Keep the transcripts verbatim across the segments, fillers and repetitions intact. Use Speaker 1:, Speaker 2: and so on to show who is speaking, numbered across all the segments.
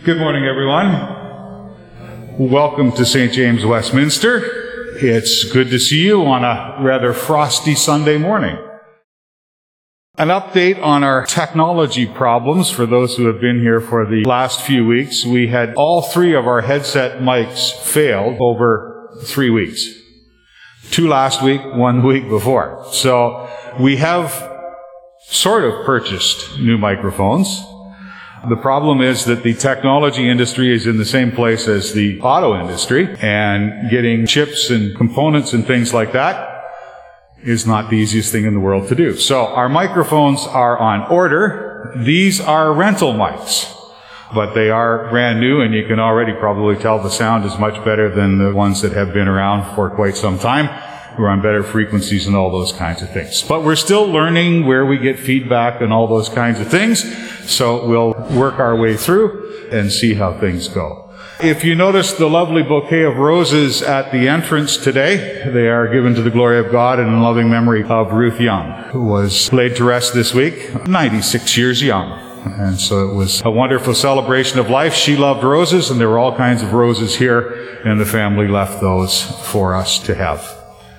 Speaker 1: Good morning, everyone. Welcome to Saint James Westminster. It's good to see you on a rather frosty Sunday morning. An update on our technology problems for those who have been here for the last few weeks. We had all three of our headset mics failed over three weeks. Two last week, one week before. So we have sort of purchased new microphones. The problem is that the technology industry is in the same place as the auto industry, and getting chips and components and things like that is not the easiest thing in the world to do. So our microphones are on order. These are rental mics, but they are brand new, and you can already probably tell the sound is much better than the ones that have been around for quite some time. We're on better frequencies and all those kinds of things. But we're still learning where we get feedback and all those kinds of things. So we'll work our way through and see how things go. If you notice the lovely bouquet of roses at the entrance today, they are given to the glory of God and in loving memory of Ruth Young, who was laid to rest this week, ninety-six years young. And so it was a wonderful celebration of life. She loved roses, and there were all kinds of roses here, and the family left those for us to have.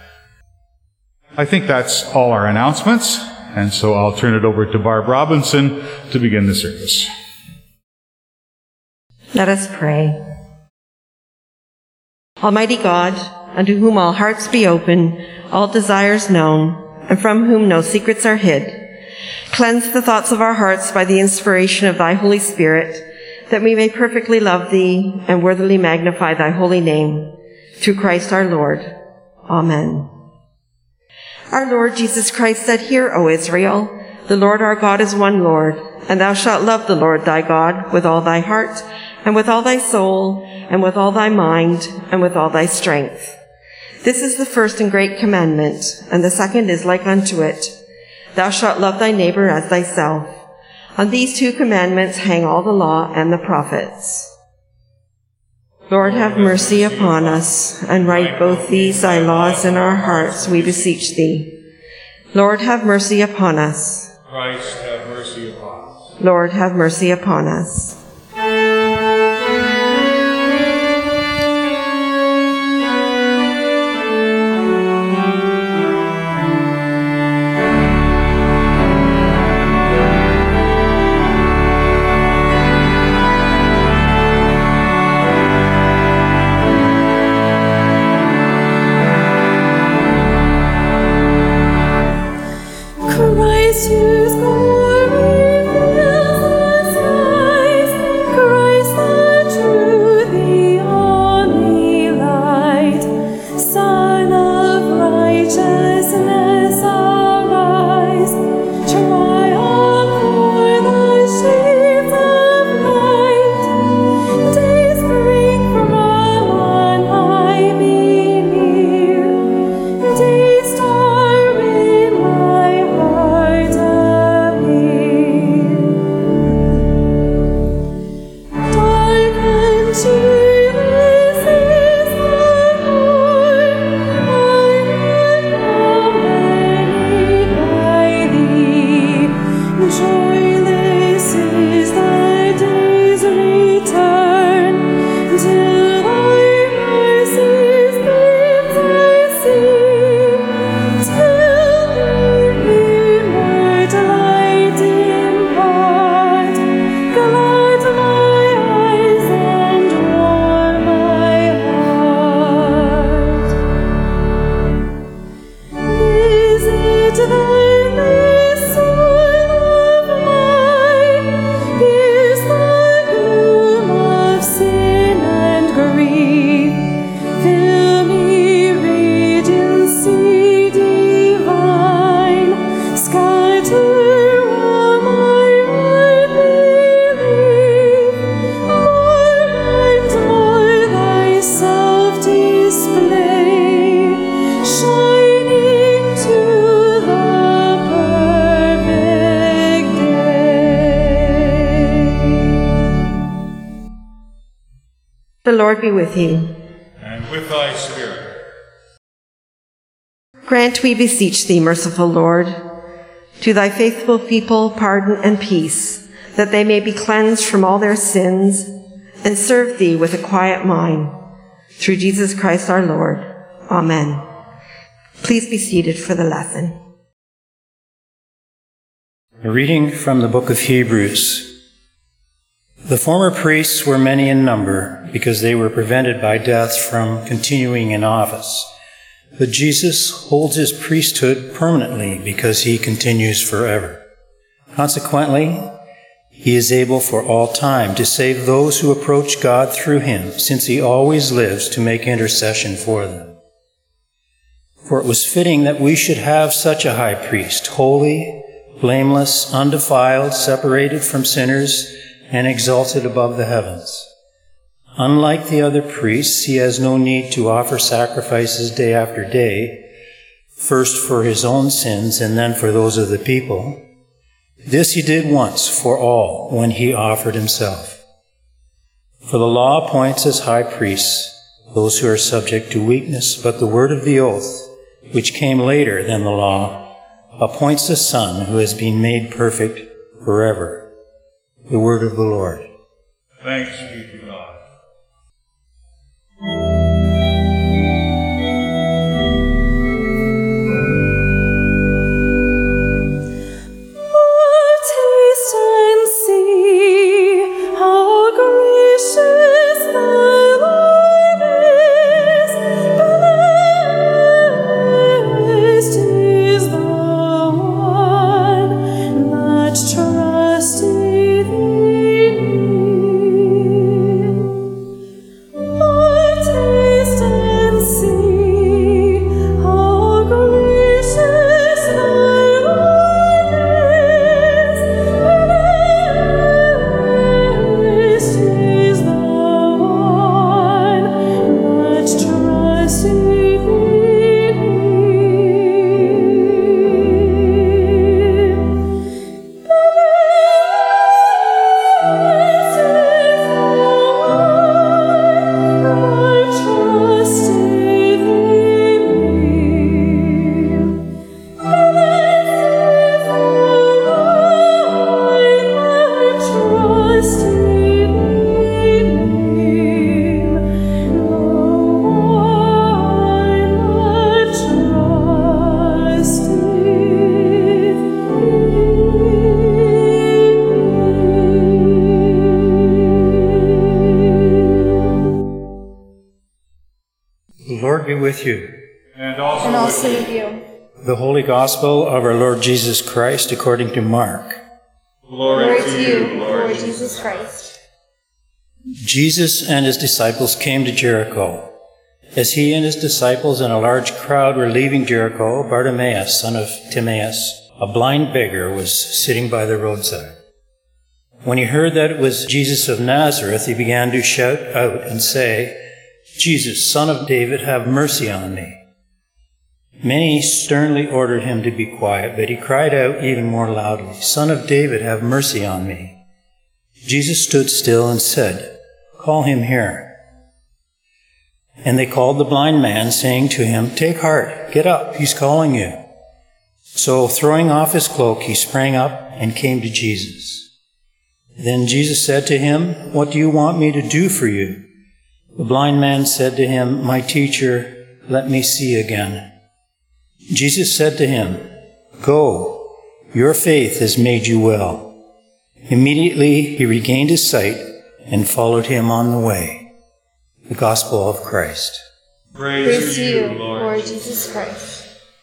Speaker 1: I think that's all our announcements, and so I'll turn it over to Barb Robinson to begin the service.
Speaker 2: Let us pray. Almighty God, unto whom all hearts be open, all desires known, and from whom no secrets are hid, cleanse the thoughts of our hearts by the inspiration of thy Holy Spirit, that we may perfectly love thee and worthily magnify thy holy name. Through Christ our Lord. Amen. Our Lord Jesus Christ said, Hear, O Israel, the Lord our God is one Lord, and thou shalt love the Lord thy God with all thy heart, and with all thy soul, and with all thy mind, and with all thy strength. This is the first and great commandment, and the second is like unto it. Thou shalt love thy neighbor as thyself. On these two commandments hang all the law and the prophets. Lord, have mercy upon us, and write both these thy laws in our hearts, we beseech thee. Lord, have mercy upon us.
Speaker 1: Christ, have mercy upon us.
Speaker 2: Lord, have mercy upon us.
Speaker 3: Christ, whose glory fills the skies,
Speaker 2: The Lord be with you.
Speaker 1: And with thy spirit.
Speaker 2: Grant, we beseech thee, merciful Lord, to thy faithful people pardon and peace, that they may be cleansed from all their sins and serve thee with a quiet mind. Through Jesus Christ our Lord. Amen. Please be seated for the lesson.
Speaker 4: A reading from the book of Hebrews. The former priests were many in number because they were prevented by death from continuing in office. But Jesus holds his priesthood permanently because he continues forever. Consequently, he is able for all time to save those who approach God through him, since he always lives to make intercession for them. For it was fitting that we should have such a high priest, holy, blameless, undefiled, separated from sinners, and exalted above the heavens. Unlike the other priests, he has no need to offer sacrifices day after day, first for his own sins and then for those of the people. This he did once for all when he offered himself. For the law appoints as high priests those who are subject to weakness, but the word of the oath, which came later than the law, appoints a Son who has been made perfect forever. The word of the Lord.
Speaker 1: Thanks be to God.
Speaker 4: With you.
Speaker 1: And also,
Speaker 5: and also with you.
Speaker 4: The Holy Gospel of our Lord Jesus Christ according to Mark.
Speaker 1: Glory,
Speaker 5: Glory
Speaker 1: to
Speaker 5: to
Speaker 1: you,
Speaker 5: you, Lord Jesus Christ.
Speaker 4: Jesus and his disciples came to Jericho. As he and his disciples and a large crowd were leaving Jericho, Bartimaeus, son of Timaeus, a blind beggar, was sitting by the roadside. When he heard that it was Jesus of Nazareth, he began to shout out and say, "Jesus, Son of David, have mercy on me." Many sternly ordered him to be quiet, but he cried out even more loudly, "Son of David, have mercy on me." Jesus stood still and said, "Call him here." And they called the blind man, saying to him, "Take heart, get up, he's calling you." So throwing off his cloak, he sprang up and came to Jesus. Then Jesus said to him, "What do you want me to do for you?" The blind man said to him, "My teacher, let me see again." Jesus said to him, "Go, your faith has made you well." Immediately he regained his sight and followed him on the way. The Gospel of Christ.
Speaker 1: Praise,
Speaker 5: Praise to you, Lord, Lord Jesus Christ.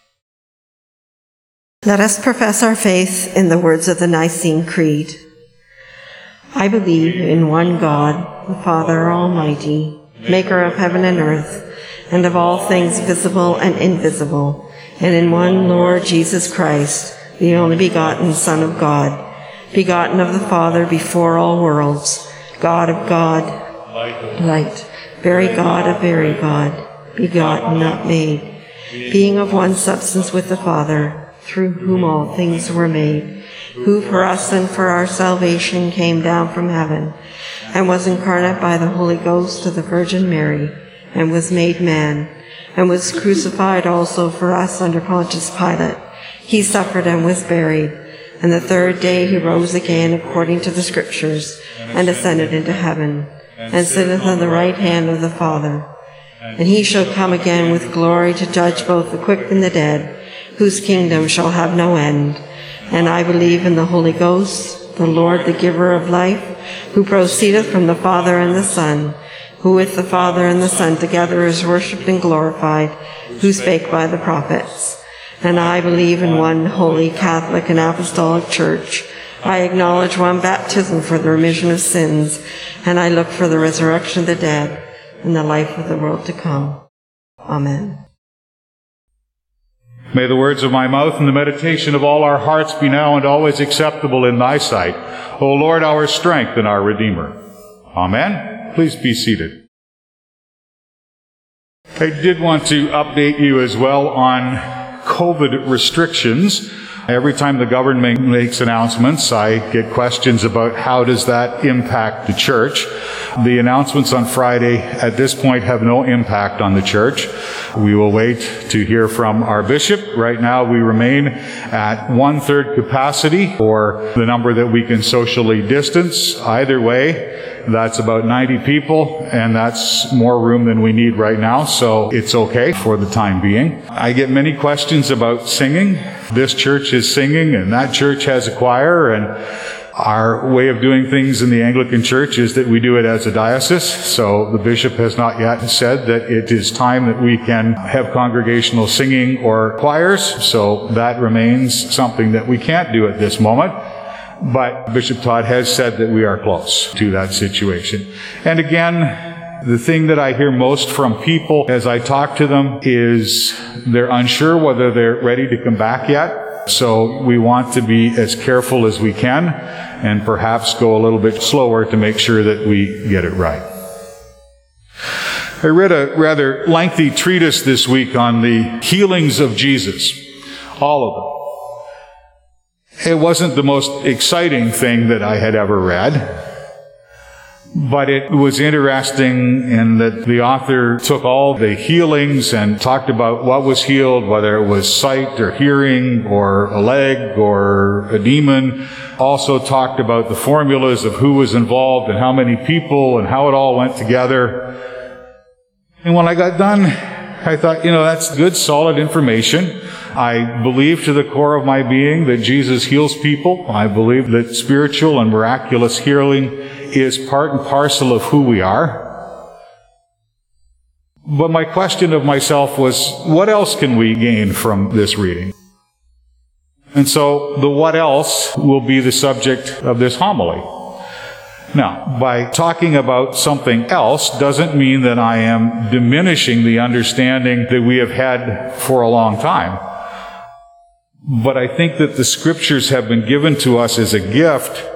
Speaker 2: Let us profess our faith in the words of the Nicene Creed. I believe in one God, the Father Almighty, maker of heaven and earth, and of all things visible and invisible, and in one Lord Jesus Christ, the only begotten Son of God, begotten of the Father before all worlds, God of God, light, very God of very God, begotten, not made, being of one substance with the Father, through whom all things were made, who for us and for our salvation came down from heaven, and was incarnate by the Holy Ghost of the Virgin Mary, and was made man, and was crucified also for us under Pontius Pilate. He suffered and was buried, and the third day he rose again according to the Scriptures, and ascended into heaven, and sitteth on the right hand of the Father. And he shall come again with glory to judge both the quick and the dead, whose kingdom shall have no end. And I believe in the Holy Ghost, the Lord, the giver of life, who proceedeth from the Father and the Son, who with the Father and the Son together is worshipped and glorified, who spake by the prophets. And I believe in one holy, Catholic, and Apostolic Church. I acknowledge one baptism for the remission of sins, and I look for the resurrection of the dead and the life of the world to come. Amen.
Speaker 1: May the words of my mouth and the meditation of all our hearts be now and always acceptable in thy sight, O Lord, our strength and our Redeemer. Amen. Please be seated. I did want to update you as well on COVID restrictions. Every time the government makes announcements, I get questions about how does that impact the church. The announcements on Friday at this point have no impact on the church. We will wait to hear from our bishop. Right now we remain at one-third capacity, or the number that we can socially distance. Either way, that's about ninety people, and that's more room than we need right now, so it's okay for the time being. I get many questions about singing. This church is singing, and that church has a choir, and our way of doing things in the Anglican Church is that we do it as a diocese, so the bishop has not yet said that it is time that we can have congregational singing or choirs, so that remains something that we can't do at this moment. But Bishop Todd has said that we are close to that situation. And again, the thing that I hear most from people as I talk to them is they're unsure whether they're ready to come back yet. So we want to be as careful as we can and perhaps go a little bit slower to make sure that we get it right. I read a rather lengthy treatise this week on the healings of Jesus, all of them. It wasn't the most exciting thing that I had ever read. But it was interesting in that the author took all the healings and talked about what was healed, whether it was sight or hearing or a leg or a demon. Also talked about the formulas of who was involved and how many people and how it all went together. And when I got done, I thought, you know, that's good, solid information. I believe to the core of my being that Jesus heals people. I believe that spiritual and miraculous healing is part and parcel of who we are. But my question of myself was, what else can we gain from this reading? And so the what else will be the subject of this homily. Now, by talking about something else doesn't mean that I am diminishing the understanding that we have had for a long time. But I think that the scriptures have been given to us as a gift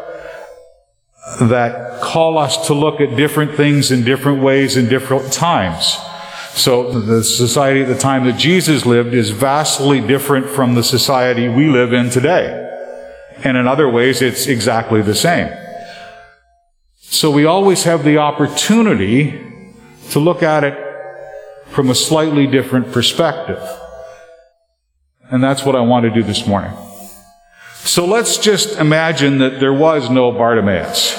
Speaker 1: that call us to look at different things in different ways in different times. So the society at the time that Jesus lived is vastly different from the society we live in today. And in other ways, it's exactly the same. So we always have the opportunity to look at it from a slightly different perspective. And that's what I want to do this morning. So let's just imagine that there was no Bartimaeus.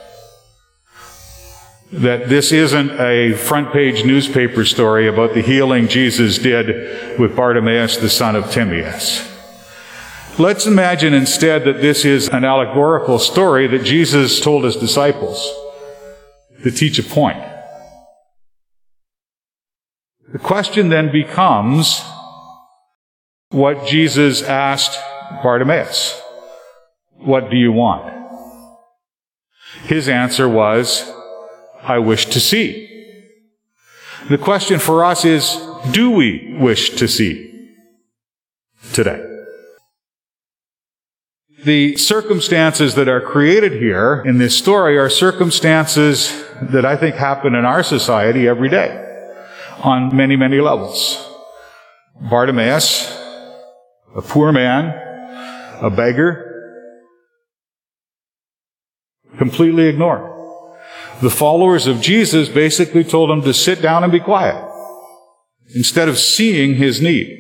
Speaker 1: That this isn't a front page newspaper story about the healing Jesus did with Bartimaeus, the son of Timaeus. Let's imagine instead that this is an allegorical story that Jesus told his disciples to teach a point. The question then becomes what Jesus asked Bartimaeus. What do you want? His answer was, I wish to see. The question for us is, do we wish to see today? The circumstances that are created here in this story are circumstances that I think happen in our society every day on many, many levels. Bartimaeus, a poor man, a beggar, completely ignored. The followers of Jesus basically told him to sit down and be quiet instead of seeing his need.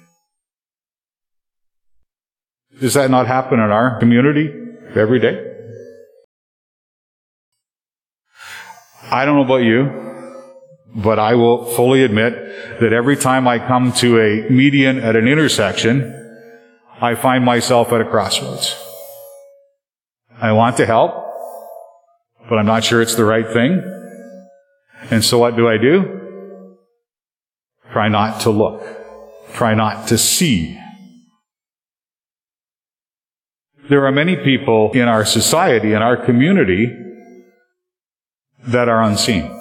Speaker 1: Does that not happen in our community every day? I don't know about you, but I will fully admit that every time I come to a median at an intersection, I find myself at a crossroads. I want to help, but I'm not sure it's the right thing. And so what do I do? Try not to look. Try not to see. There are many people in our society, in our community, that are unseen.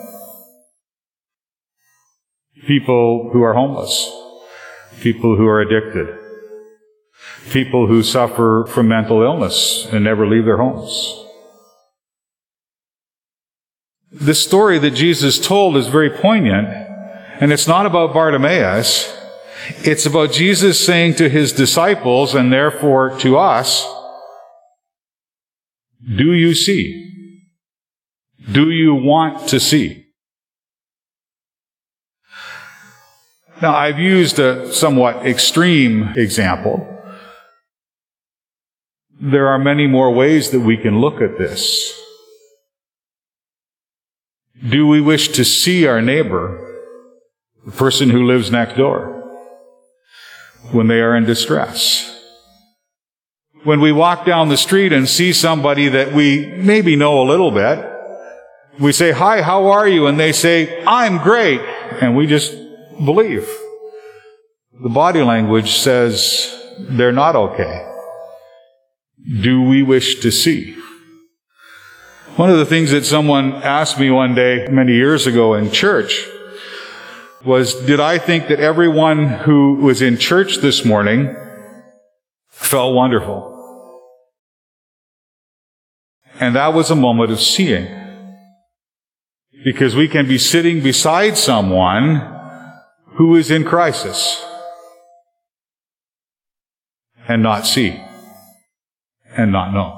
Speaker 1: People who are homeless. People who are addicted. People who suffer from mental illness and never leave their homes. The story that Jesus told is very poignant, and it's not about Bartimaeus. It's about Jesus saying to his disciples, and therefore to us, do you see? Do you want to see? Now, I've used a somewhat extreme example. There are many more ways that we can look at this. Do we wish to see our neighbor, the person who lives next door, when they are in distress? When we walk down the street and see somebody that we maybe know a little bit, we say, "Hi, how are you?" And they say, "I'm great." And we just believe. The body language says they're not okay. Do we wish to see? One of the things that someone asked me one day many years ago in church was, did I think that everyone who was in church this morning felt wonderful? And that was a moment of seeing. Because we can be sitting beside someone who is in crisis and not see and not know.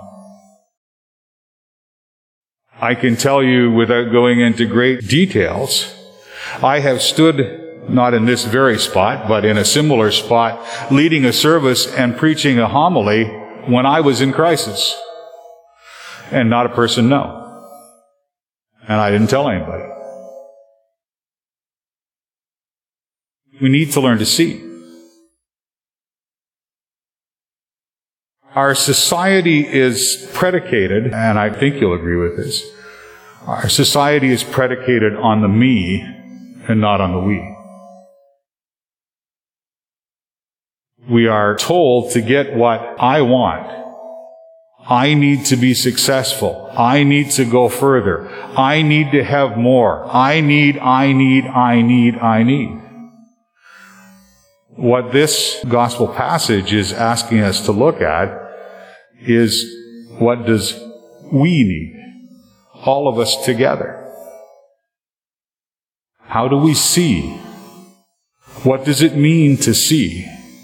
Speaker 1: I can tell you without going into great details, I have stood, not in this very spot, but in a similar spot, leading a service and preaching a homily when I was in crisis. And not a person know. And I didn't tell anybody. We need to learn to see. Our society is predicated, and I think you'll agree with this, our society is predicated on the me and not on the we. We are told to get what I want. I need to be successful. I need to go further. I need to have more. I need, I need, I need, I need. What this gospel passage is asking us to look at is, what does we need? All of us together. How do we see? What does it mean to see?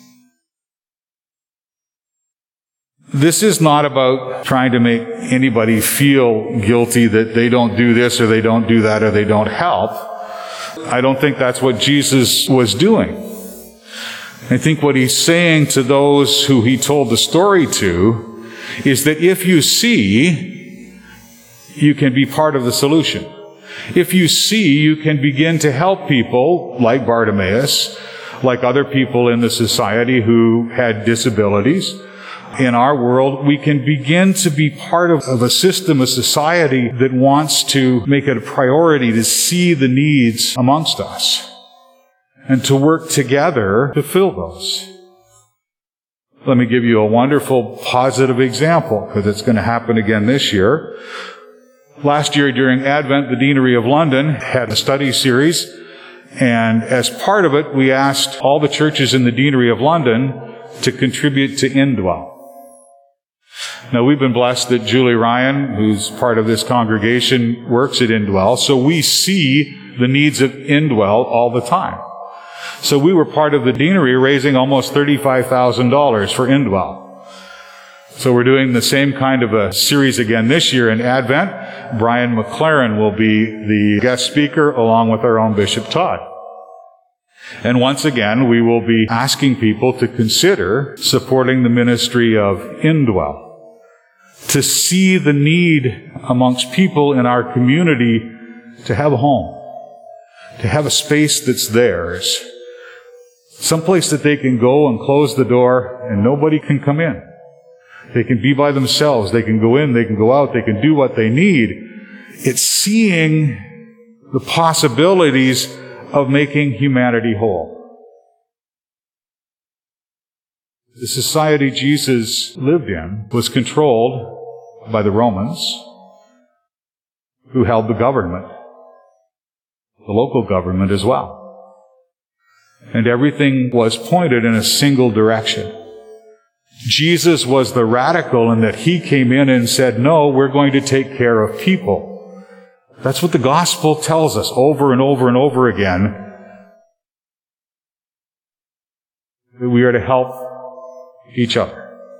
Speaker 1: This is not about trying to make anybody feel guilty that they don't do this or they don't do that or they don't help. I don't think that's what Jesus was doing. I think what he's saying to those who he told the story to is that if you see, you can be part of the solution. If you see, you can begin to help people like Bartimaeus, like other people in the society who had disabilities. In our world, we can begin to be part of, of a system, a society that wants to make it a priority to see the needs amongst us and to work together to fill those. Let me give you a wonderful positive example, because it's going to happen again this year. Last year during Advent, the Deanery of London had a study series, and as part of it, we asked all the churches in the Deanery of London to contribute to Indwell. Now, we've been blessed that Julie Ryan, who's part of this congregation, works at Indwell, so we see the needs of Indwell all the time. So we were part of the deanery raising almost thirty-five thousand dollars for Indwell. So we're doing the same kind of a series again this year in Advent. Brian McLaren will be the guest speaker along with our own Bishop Todd. And once again, we will be asking people to consider supporting the ministry of Indwell, to see the need amongst people in our community to have a home, to have a space that's theirs, someplace that they can go and close the door and nobody can come in. They can be by themselves. They can go in, they can go out, they can do what they need. It's seeing the possibilities of making humanity whole. The society Jesus lived in was controlled by the Romans, who held the government, the local government as well. And everything was pointed in a single direction. Jesus was the radical in that he came in and said, no, we're going to take care of people. That's what the gospel tells us over and over and over again. That we are to help each other.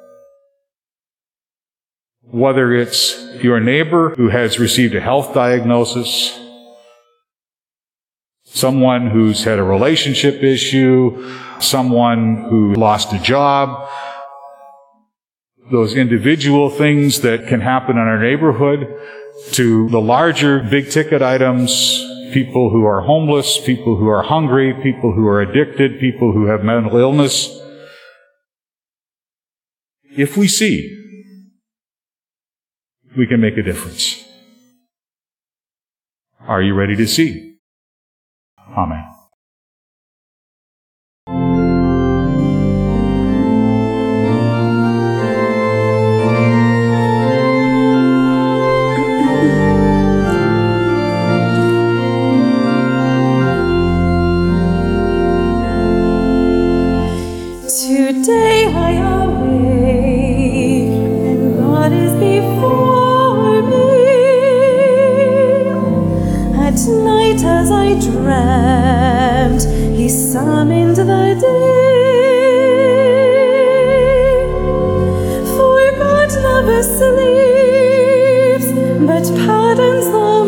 Speaker 1: Whether it's your neighbor who has received a health diagnosis, someone who's had a relationship issue, someone who lost a job, those individual things that can happen in our neighborhood, to the larger big-ticket items, people who are homeless, people who are hungry, people who are addicted, people who have mental illness. If we see, we can make a difference. Are you ready to see? Amen.
Speaker 3: Today I awake, and God is before me. At night as I dreamt, He summoned the day. For God never sleeps, but pardons the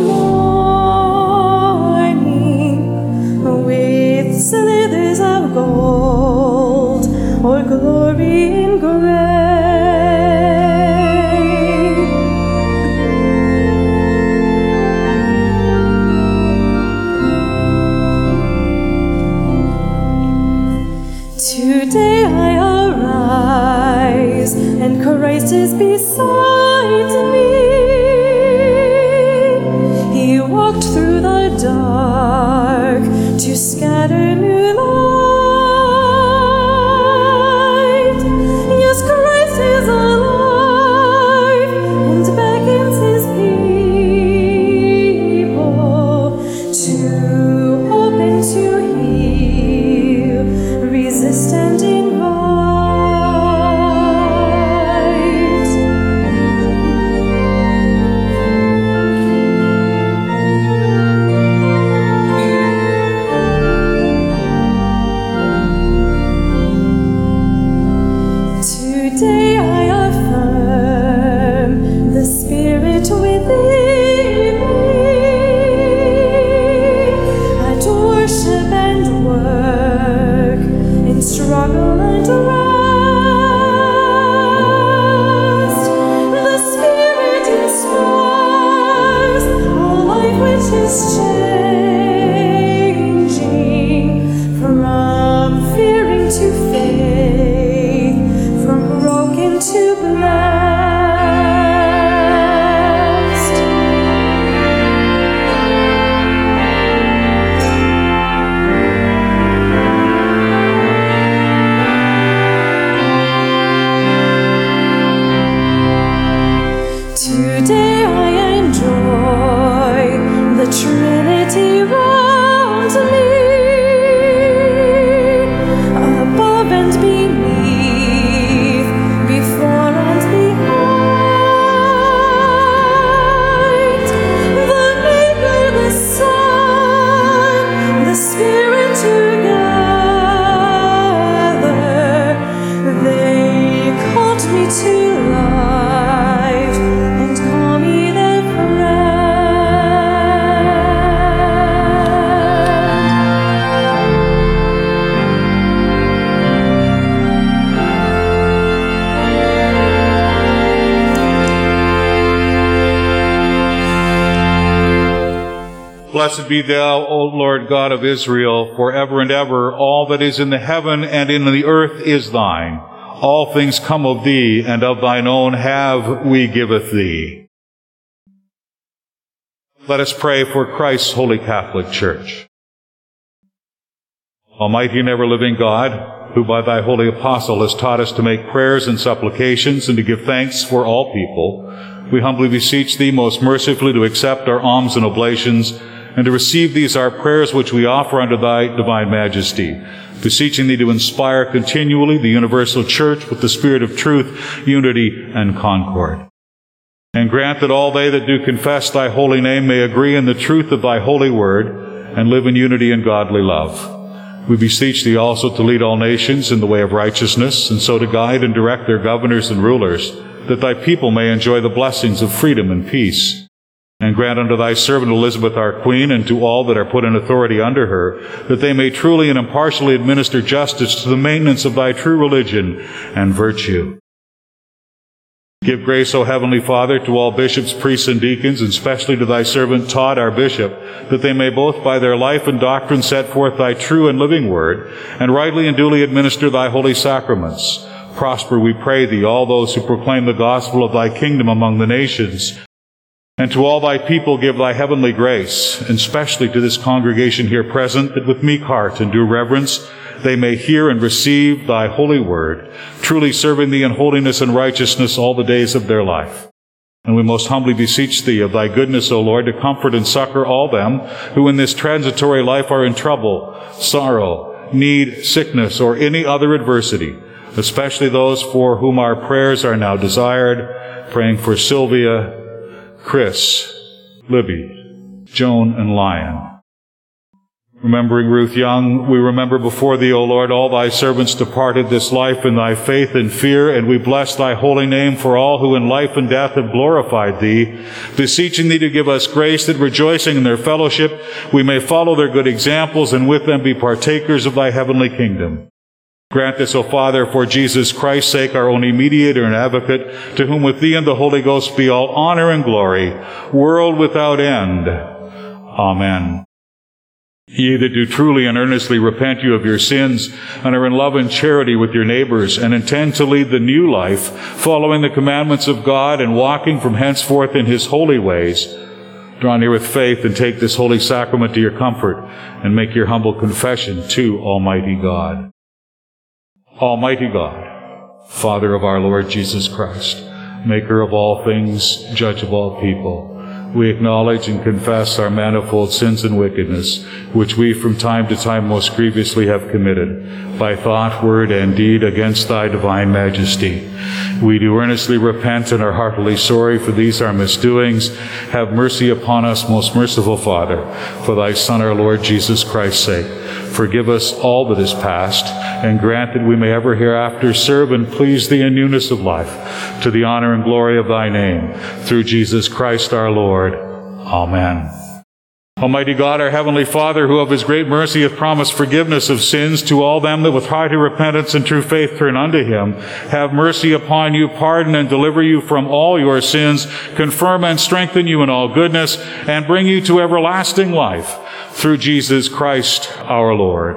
Speaker 3: morning with slithers of gold or glory in grace. Today I arise, and Christ is beside me. He walked through the dark to scatter new light. Yes, Christ is alive and beckons His people to open, to heal, resist and invite.
Speaker 1: Blessed be thou, O Lord God of Israel, forever and ever. All that is in the heaven and in the earth is thine. All things come of thee, and of thine own have we giveth thee. Let us pray for Christ's holy Catholic Church. Almighty and ever-living God, who by thy holy apostle has taught us to make prayers and supplications and to give thanks for all people, we humbly beseech thee most mercifully to accept our alms and oblations and to receive these our prayers which we offer unto thy divine majesty, beseeching thee to inspire continually the universal church with the spirit of truth, unity, and concord. And grant that all they that do confess thy holy name may agree in the truth of thy holy word and live in unity and godly love. We beseech thee also to lead all nations in the way of righteousness, and so to guide and direct their governors and rulers, that thy people may enjoy the blessings of freedom and peace. And grant unto thy servant Elizabeth our Queen, and to all that are put in authority under her, that they may truly and impartially administer justice to the maintenance of thy true religion and virtue. Give grace, O Heavenly Father, to all bishops, priests, and deacons, and especially to thy servant Todd, our bishop, that they may both by their life and doctrine set forth thy true and living word, and rightly and duly administer thy holy sacraments. Prosper, we pray thee, all those who proclaim the gospel of thy kingdom among the nations. And to all thy people give thy heavenly grace, and especially to this congregation here present, that with meek heart and due reverence they may hear and receive thy holy word, truly serving thee in holiness and righteousness all the days of their life. And we most humbly beseech thee of thy goodness, O Lord, to comfort and succor all them who in this transitory life are in trouble, sorrow, need, sickness, or any other adversity, especially those for whom our prayers are now desired, praying for Sylvia, Chris, Libby, Joan, and Lion. Remembering Ruth Young, we remember before thee, O Lord, all thy servants departed this life in thy faith and fear, and we bless thy holy name for all who in life and death have glorified thee, beseeching thee to give us grace that, rejoicing in their fellowship, we may follow their good examples and with them be partakers of thy heavenly kingdom. Grant this, O Father, for Jesus Christ's sake, our only mediator and advocate, to whom with thee and the Holy Ghost be all honor and glory, world without end. Amen. Ye that do truly and earnestly repent you of your sins, and are in love and charity with your neighbors, and intend to lead the new life, following the commandments of God and walking from henceforth in his holy ways, draw near with faith and take this holy sacrament to your comfort, and make your humble confession to Almighty God. Almighty God, Father of our Lord Jesus Christ, maker of all things, judge of all people, we acknowledge and confess our manifold sins and wickedness, which we from time to time most grievously have committed, by thought, word, and deed, against thy divine majesty. We do earnestly repent and are heartily sorry for these our misdoings. Have mercy upon us, most merciful Father, for thy Son, our Lord Jesus Christ's sake. Forgive us all that is past, and grant that we may ever hereafter serve and please thee in newness of life, to the honor and glory of thy name, through Jesus Christ our Lord. Amen. Almighty God, our heavenly Father, who of his great mercy hath promised forgiveness of sins to all them that with hearty repentance and true faith turn unto him, have mercy upon you, pardon and deliver you from all your sins, confirm and strengthen you in all goodness, and bring you to everlasting life, through Jesus Christ our Lord.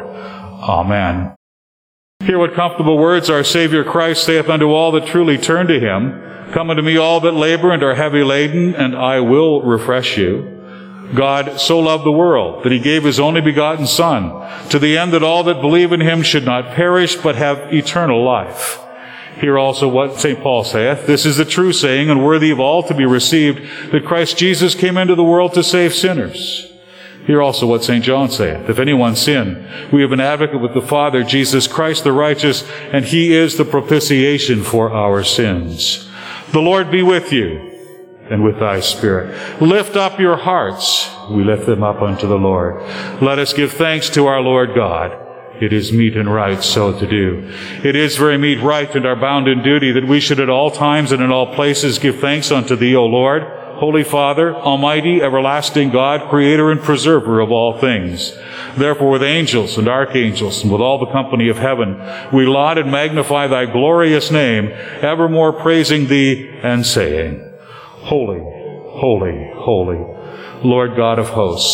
Speaker 1: Amen. Hear what comfortable words our Savior Christ saith unto all that truly turn to him. Come unto me, all that labor and are heavy laden, and I will refresh you. God so loved the world that he gave his only begotten Son, to the end that all that believe in him should not perish, but have eternal life. Hear also what Saint Paul saith. This is the true saying, and worthy of all to be received, that Christ Jesus came into the world to save sinners. Hear also what Saint John saith. If anyone sin, we have an advocate with the Father, Jesus Christ the righteous, and he is the propitiation for our sins. The Lord be with you, and with thy spirit. Lift up your hearts. We lift them up unto the Lord. Let us give thanks to our Lord God. It is meet and right so to do. It is very meet, right, and our bounden duty that we should at all times and in all places give thanks unto thee, O Lord, Holy Father, Almighty, everlasting God, Creator and Preserver of all things. Therefore, with angels and archangels and with all the company of heaven, we laud and magnify thy glorious name, evermore praising thee and saying, Holy, holy, holy, Lord God of hosts,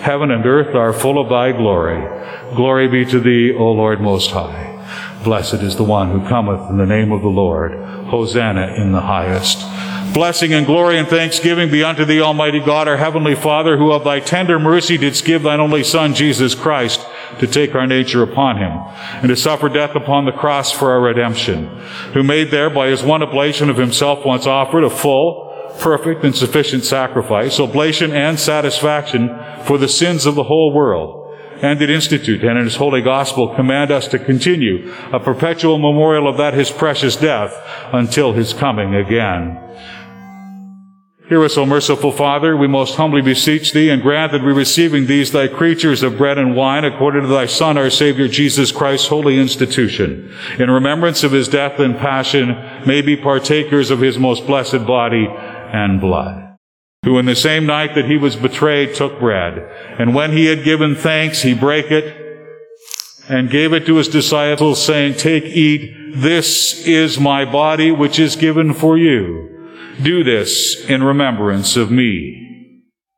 Speaker 1: Heaven and earth are full of thy glory. Glory be to thee, O Lord Most High. Blessed is the one who cometh in the name of the Lord. Hosanna in the highest. Blessing and glory and thanksgiving be unto thee, Almighty God, our heavenly Father, who of thy tender mercy didst give thine only Son, Jesus Christ, to take our nature upon him, and to suffer death upon the cross for our redemption, who made there by his one oblation of himself once offered a full, perfect, and sufficient sacrifice, oblation and satisfaction for the sins of the whole world, and did institute and in his holy gospel command us to continue a perpetual memorial of that his precious death until his coming again. Hear us, O merciful Father, we most humbly beseech thee, and grant that we, receiving these thy creatures of bread and wine, according to thy Son, our Savior, Jesus Christ's holy institution, in remembrance of his death and passion, may be partakers of his most blessed body and blood, who in the same night that he was betrayed took bread, and when he had given thanks, he brake it, and gave it to his disciples, saying, Take, eat, this is my body, which is given for you. Do this in remembrance of me.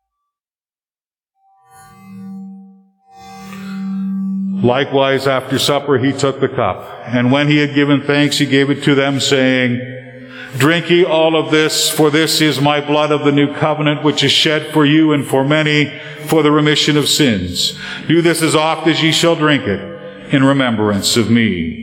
Speaker 1: Likewise, after supper, he took the cup, and when he had given thanks, he gave it to them, saying, Drink ye all of this, for this is my blood of the new covenant, which is shed for you and for many for the remission of sins. Do this as oft as ye shall drink it, in remembrance of me.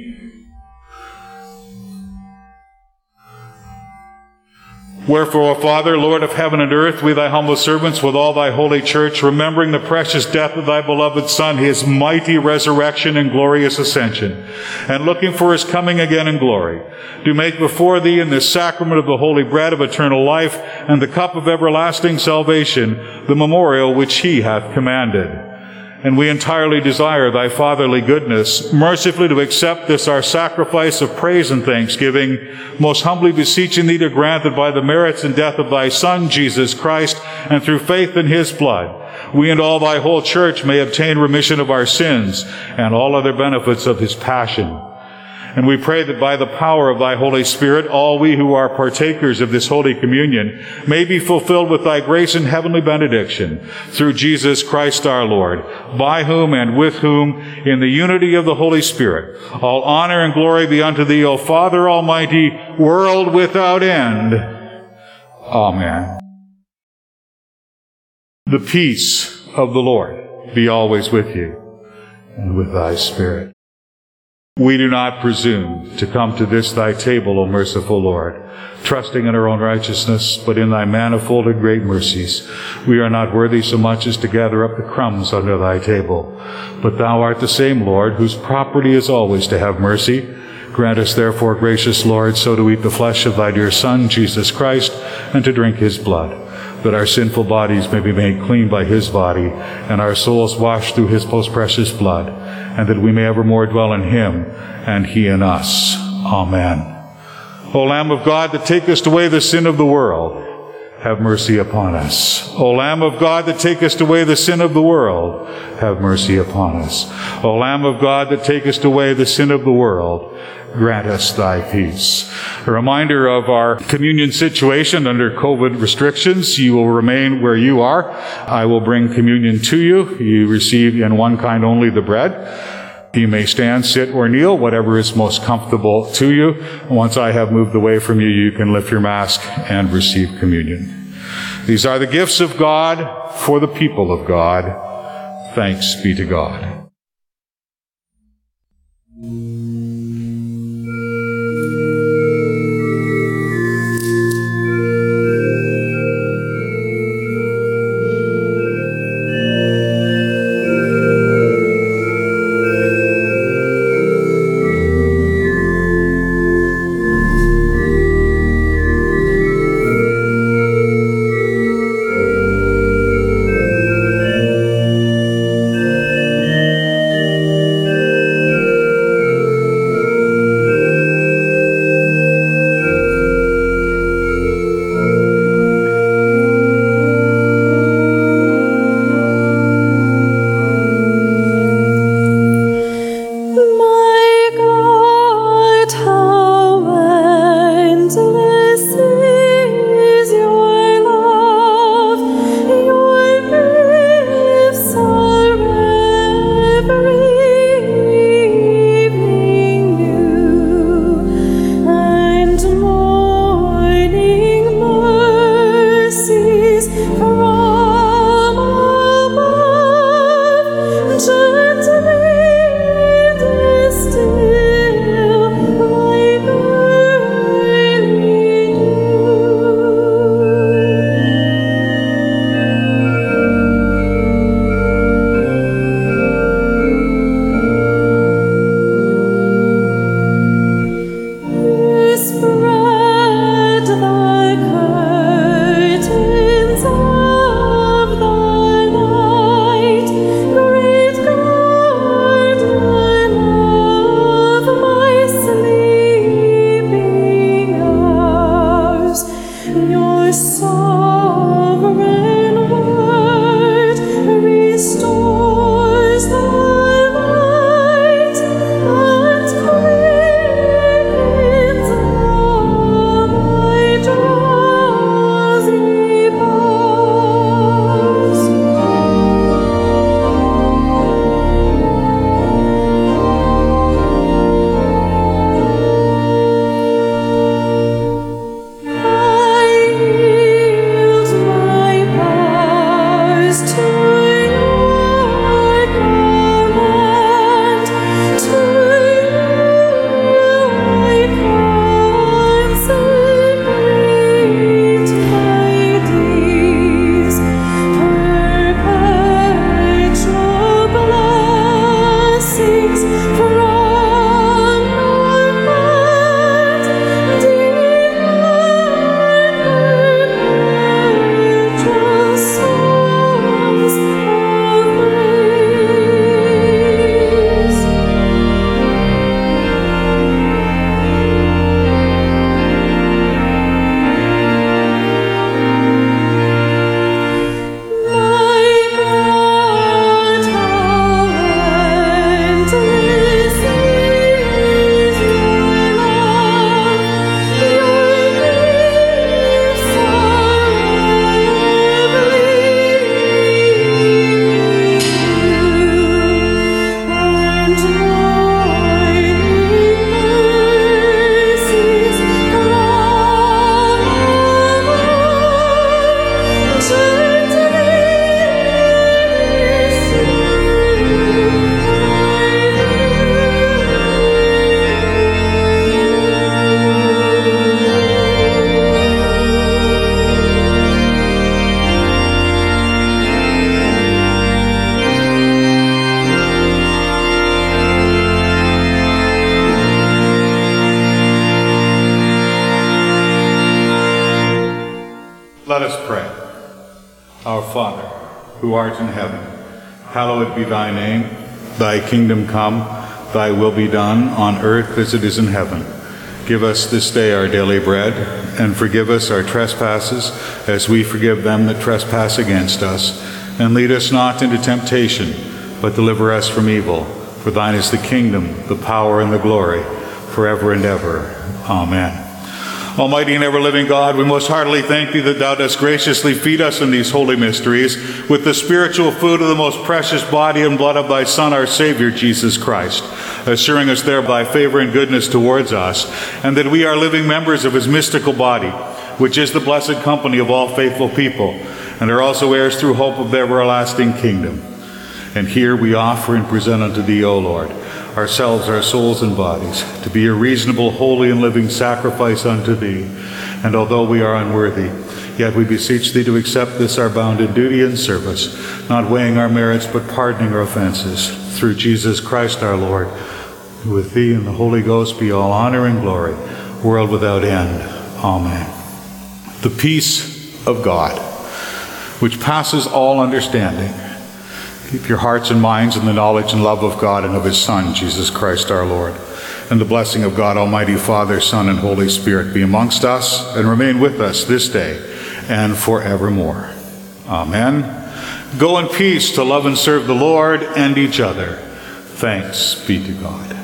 Speaker 1: Wherefore, O Father, Lord of heaven and earth, we thy humble servants with all thy holy church, remembering the precious death of thy beloved Son, his mighty resurrection and glorious ascension, and looking for his coming again in glory, do make before thee in this sacrament of the holy bread of eternal life and the cup of everlasting salvation the memorial which he hath commanded. And we entirely desire thy fatherly goodness, mercifully to accept this our sacrifice of praise and thanksgiving, most humbly beseeching thee to grant that by the merits and death of thy Son, Jesus Christ, and through faith in his blood, we and all thy whole church may obtain remission of our sins and all other benefits of his passion. And we pray that by the power of thy Holy Spirit, all we who are partakers of this Holy Communion may be fulfilled with thy grace and heavenly benediction, through Jesus Christ our Lord, by whom and with whom, in the unity of the Holy Spirit, all honor and glory be unto thee, O Father Almighty, world without end. Amen. The peace of the Lord be always with you, and with thy spirit. We do not presume to come to this thy table, O merciful Lord, trusting in our own righteousness, but in thy manifold and great mercies. We are not worthy so much as to gather up the crumbs under thy table. But thou art the same Lord, whose property is always to have mercy. Grant us therefore, gracious Lord, so to eat the flesh of thy dear Son, Jesus Christ, and to drink his blood, that our sinful bodies may be made clean by his body, and our souls washed through his most precious blood, and that we may evermore dwell in him, and he in us. Amen. O Lamb of God, that takest away the sin of the world, have mercy upon us. O Lamb of God, that takest away the sin of the world, have mercy upon us. O Lamb of God, that takest away the sin of the world, grant us thy peace. A reminder of our communion situation under COVID restrictions. You will remain where you are. I will bring communion to you. You receive in one kind only the bread. You may stand, sit, or kneel, whatever is most comfortable to you. Once I have moved away from you, you can lift your mask and receive communion. These are the gifts of God for the people of God. Thanks be to God. Let us pray. Our Father, who art in heaven, hallowed be thy name. Thy kingdom come, thy will be done on earth as it is in heaven. Give us this day our daily bread, and forgive us our trespasses as we forgive them that trespass against us. And lead us not into temptation, but deliver us from evil. For thine is the kingdom, the power, and the glory, forever and ever. Amen. Almighty and ever-living God, we most heartily thank thee that thou dost graciously feed us in these holy mysteries with the spiritual food of the most precious body and blood of thy Son, our Savior, Jesus Christ, assuring us thereby favor and goodness towards us, and that we are living members of his mystical body, which is the blessed company of all faithful people, and are also heirs through hope of the everlasting kingdom. And here we offer and present unto thee, O Lord, ourselves, our souls and bodies, to be a reasonable, holy, and living sacrifice unto thee. And although we are unworthy, yet we beseech thee to accept this our bounden duty and service, not weighing our merits, but pardoning our offenses, through Jesus Christ our Lord, who with thee and the Holy Ghost be all honor and glory, world without end. Amen. The peace of God, which passes all understanding, keep your hearts and minds in the knowledge and love of God and of his Son, Jesus Christ our Lord. And the blessing of God, Almighty Father, Son, and Holy Spirit be amongst us and remain with us this day and forevermore. Amen. Go in peace to love and serve the Lord and each other. Thanks be to God.